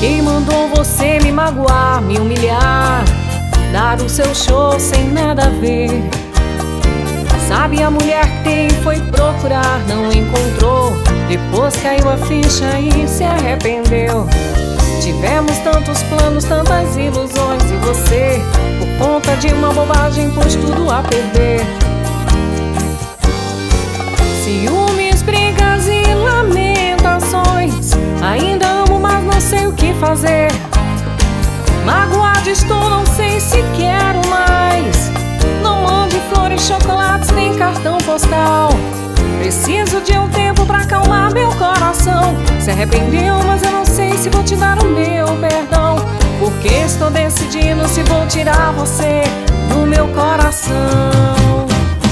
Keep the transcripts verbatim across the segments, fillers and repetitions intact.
Quem mandou você me magoar, me humilhar, dar o seu show sem nada a ver? Sabe, a mulher que tem foi procurar, não encontrou. Depois caiu a ficha e se arrependeu. Tivemos tantos planos, tantas ilusões, e você, por conta de uma bobagem, pôs tudo a perder. Ciúmes, brigas e lamentações. Ainda amo, mas não sei o que fazer. Magoado estou, não sei se quero mais. Não mande flores, chocolates, nem cartão postal. Preciso de um tempo pra acalmar meu coração. Se arrependeu, mas eu não sei se vou te dar o meu perdão, porque estou decidindo se vou tirar você do meu coração.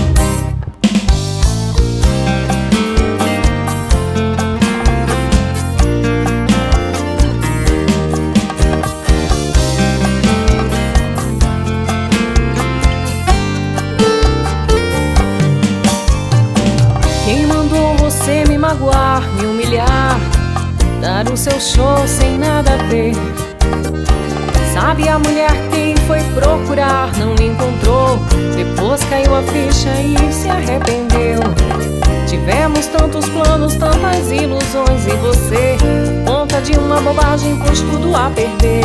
Quem mandou você me magoar, me humilhar, dar o seu show sem nada a ver? Sabe, a mulher que foi procurar, não encontrou. Depois caiu a ficha e se arrependeu. Tivemos tantos planos, tantas ilusões, e você, por conta de uma bobagem, pôs tudo a perder.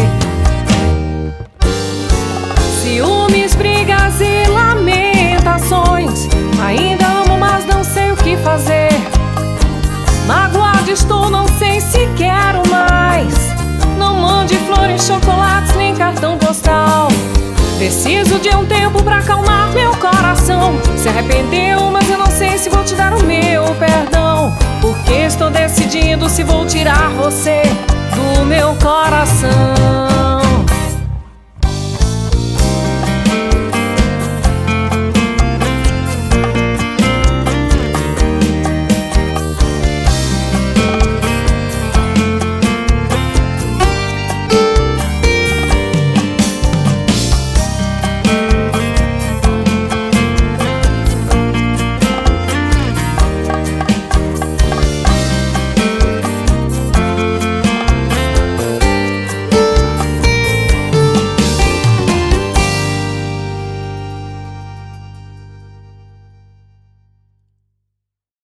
Ciúmes, brigas e lamentações. Ainda amo, mas não sei o que fazer. Magoado estou, não sei se quero mais. Não mande flores, chocolates, nem cartão postal. Preciso de um tempo pra acalmar meu coração. Se arrependeu, mas eu não sei se vou te dar o meu perdão, porque estou decidindo se vou tirar você do meu coração.